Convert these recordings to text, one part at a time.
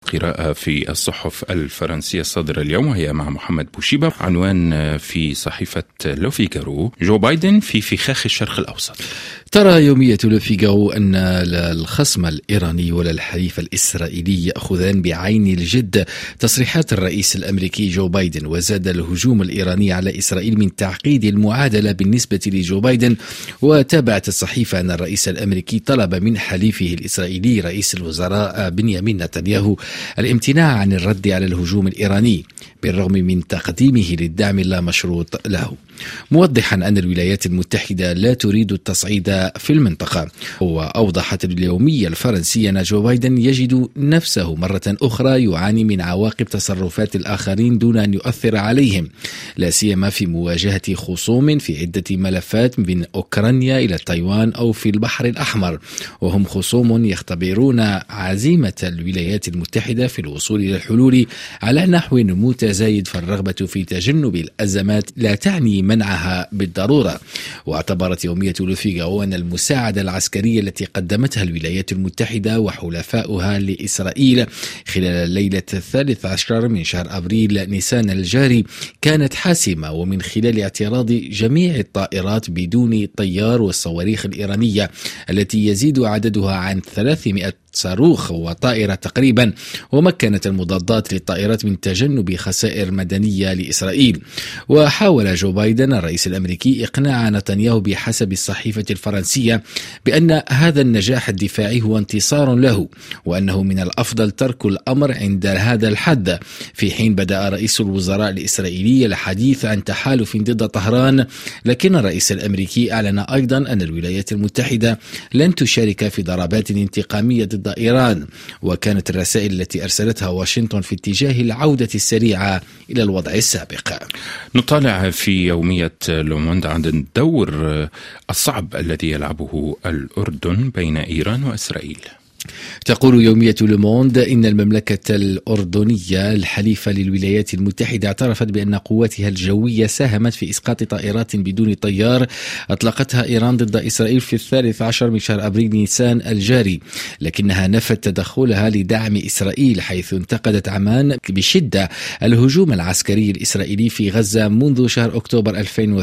القراءة في الصحف الفرنسية الصادرة اليوم، وهي مع محمد بوشيبة. عنوان في صحيفة لو فيغارو: جو بايدن في فخاخ الشرق الأوسط. ترى يومية لو فيغارو أن لا الخصم الإيراني ولا الحليف الإسرائيلي يأخذان بعين الجد تصريحات الرئيس الأمريكي جو بايدن، وزاد الهجوم الإيراني على إسرائيل من تعقيد المعادلة بالنسبة لجو بايدن. وتابعت الصحيفة أن الرئيس الأمريكي طلب من حليفه الإسرائيلي رئيس الوزراء بنيامين نتنياهو الامتناع عن الرد على الهجوم الإيراني بالرغم من تقديمه للدعم اللامشروط له، موضحا أن الولايات المتحدة لا تريد التصعيد في المنطقة. وأوضحت اليومية الفرنسية أن جو بايدن يجد نفسه مرة أخرى يعاني من عواقب تصرفات الآخرين دون أن يؤثر عليهم، لا سيما في مواجهة خصوم في عدة ملفات من أوكرانيا إلى تايوان أو في البحر الأحمر، وهم خصوم يختبرون عزيمة الولايات المتحدة في الوصول إلى الحلول على نحو متزايد، فالرغبة في تجنب الأزمات لا تعني منعها بالضرورة. واعتبرت يومية لو فيغارو أن المساعدة العسكرية التي قدمتها الولايات المتحدة وحلفاؤها لإسرائيل خلال الليلة 13 من شهر أبريل نيسان الجاري كانت حاسمة، ومن خلال اعتراض جميع الطائرات بدون طيار والصواريخ الإيرانية التي يزيد عددها عن 300 صاروخ وطائرة تقريبا، ومكنت المضادات للطائرات من تجنب خسائر مدنية لإسرائيل. وحاول جو بايدن الرئيس الأمريكي إقناع نتنياهو بحسب الصحيفة الفرنسية بأن هذا النجاح الدفاعي هو انتصار له، وأنه من الأفضل ترك الأمر عند هذا الحد، في حين بدأ رئيس الوزراء الإسرائيلي الحديث عن تحالف ضد طهران. لكن الرئيس الأمريكي أعلن أيضا أن الولايات المتحدة لن تشارك في ضربات انتقامية ضد إيران، وكانت الرسائل التي أرسلتها واشنطن في اتجاه العودة السريعة إلى الوضع السابق. نطالع في يومية لو موند عن الدور الصعب الذي يلعبه الأردن بين إيران وإسرائيل. تقول يومية لو موند إن المملكة الأردنية الحليفة للولايات المتحدة اعترفت بأن قواتها الجوية ساهمت في إسقاط طائرات بدون طيار أطلقتها إيران ضد إسرائيل في 13 من شهر أبريل نيسان الجاري، لكنها نفت تدخلها لدعم إسرائيل، حيث انتقدت عمان بشدة الهجوم العسكري الإسرائيلي في غزة منذ شهر أكتوبر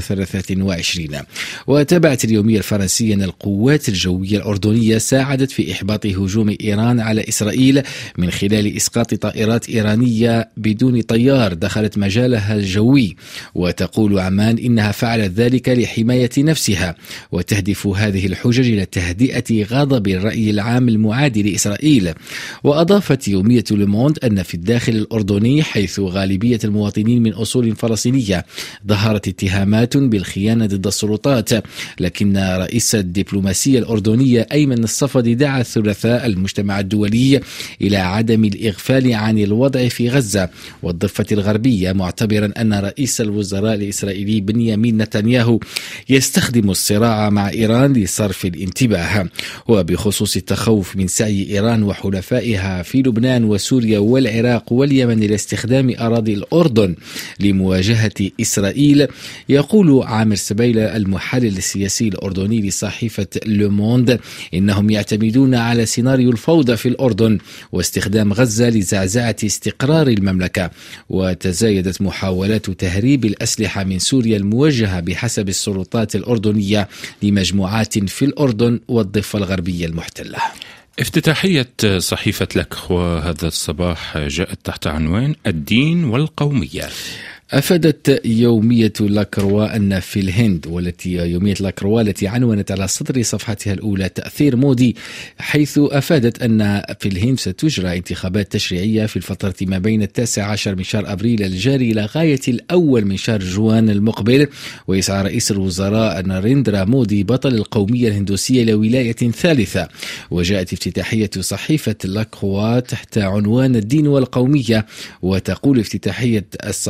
2023. وتابعت اليومية الفرنسية أن القوات الجوية الأردنية ساعدت في إحباط هجوم إيران على إسرائيل من خلال إسقاط طائرات إيرانية بدون طيار دخلت مجالها الجوي. وتقول عمان إنها فعلت ذلك لحماية نفسها، وتهدف هذه الحجج إلى تهدئة غضب الرأي العام المعادي لإسرائيل. وأضافت يومية لو موند أن في الداخل الأردني، حيث غالبية المواطنين من أصول فلسطينية، ظهرت اتهامات بالخيانة ضد السلطات، لكن رئيس الدبلوماسية الأردنية أيمن الصفدي دعا الثلاثاء المجتمع الدولي إلى عدم الإغفال عن الوضع في غزة والضفة الغربية، معتبرا أن رئيس الوزراء الإسرائيلي بنيامين نتنياهو يستخدم الصراع مع إيران لصرف الانتباه. وبخصوص التخوف من سعي إيران وحلفائها في لبنان وسوريا والعراق واليمن لاستخدام أراضي الأردن لمواجهة إسرائيل، يقول عامر سبيلة المحلل السياسي الأردني لصحيفة لو موند إنهم يعتمدون على سيناريو الفوضى في الأردن واستخدام غزة لزعزعة استقرار المملكة. وتزايدت محاولات تهريب الأسلحة من سوريا الموجهة بحسب السلطات الأردنية لمجموعات في الأردن والضفة الغربية المحتلة. افتتاحية صحيفة لك وهذا الصباح جاءت تحت عنوان الدين والقومية. أفادت يومية لاكروا أن في الهند، يومية لاكروا التي عنونت على صدر صفحتها الأولى تأثير مودي، حيث أفادت أن في الهند ستجرى انتخابات تشريعية في الفترة ما بين 19 من شهر أبريل الجاري إلى غاية الأول من شهر جوان المقبل. ويسعى رئيس الوزراء ناريندرا مودي بطل القومية الهندوسية لولاية ثالثة. وجاءت افتتاحية صحيفة لاكروا تحت عنوان الدين والقومية، وتقول افتتاحية الصحيفة: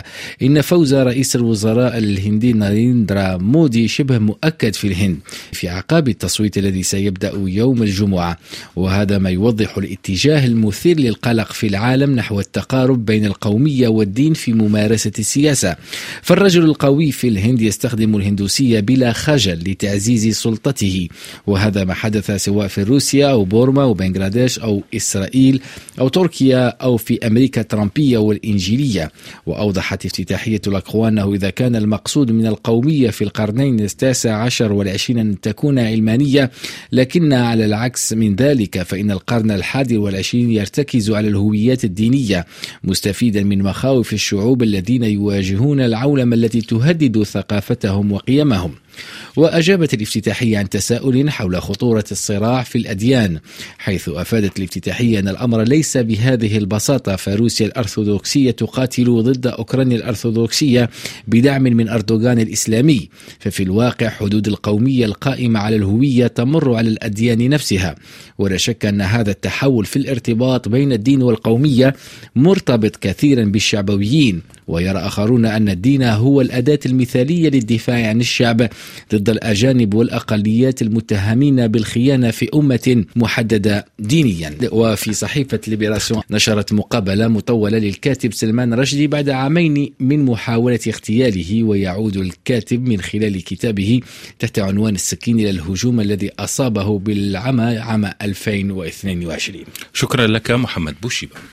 إن فوز رئيس الوزراء الهندي ناريندرا مودي شبه مؤكد في الهند في أعقاب التصويت الذي سيبدأ يوم الجمعة، وهذا ما يوضح الاتجاه المثير للقلق في العالم نحو التقارب بين القومية والدين في ممارسة السياسة. فالرجل القوي في الهند يستخدم الهندوسية بلا خجل لتعزيز سلطته، وهذا ما حدث سواء في روسيا أو بورما أو بنغلاديش أو إسرائيل أو تركيا أو في أمريكا الترامبية والإنجيلية. وأوضحت افتتاحية لاكروا أنه إذا كان المقصود من القومية في القرنين التاسع عشر والعشرين أن تكون علمانية، لكن على العكس من ذلك فإن القرن الحادي والعشرين يرتكز على الهويات الدينية، مستفيدا من مخاوف الشعوب الذين يواجهون العولمة التي تهدد ثقافتهم وقيمهم. وأجابت الافتتاحية عن تساؤل حول خطورة الصراع في الأديان، حيث أفادت الافتتاحية أن الأمر ليس بهذه البساطة، فروسيا الأرثوذكسية تقاتل ضد أوكرانيا الأرثوذكسية بدعم من أردوغان الإسلامي، ففي الواقع حدود القومية القائمة على الهوية تمر على الأديان نفسها. ولا شك أن هذا التحول في الارتباط بين الدين والقومية مرتبط كثيرا بالشعبويين، ويرى آخرون أن الدين هو الأداة المثالية للدفاع عن الشعب ضد الأجانب والأقليات المتهمين بالخيانة في أمة محددة دينيا. وفي صحيفة ليبراسيون نشرت مقابلة مطولة للكاتب سلمان رشدي بعد عامين من محاولة اغتياله، ويعود الكاتب من خلال كتابه تحت عنوان السكين إلى الهجوم الذي أصابه بالعمى عام 2022. شكرا لك محمد بوشيبة.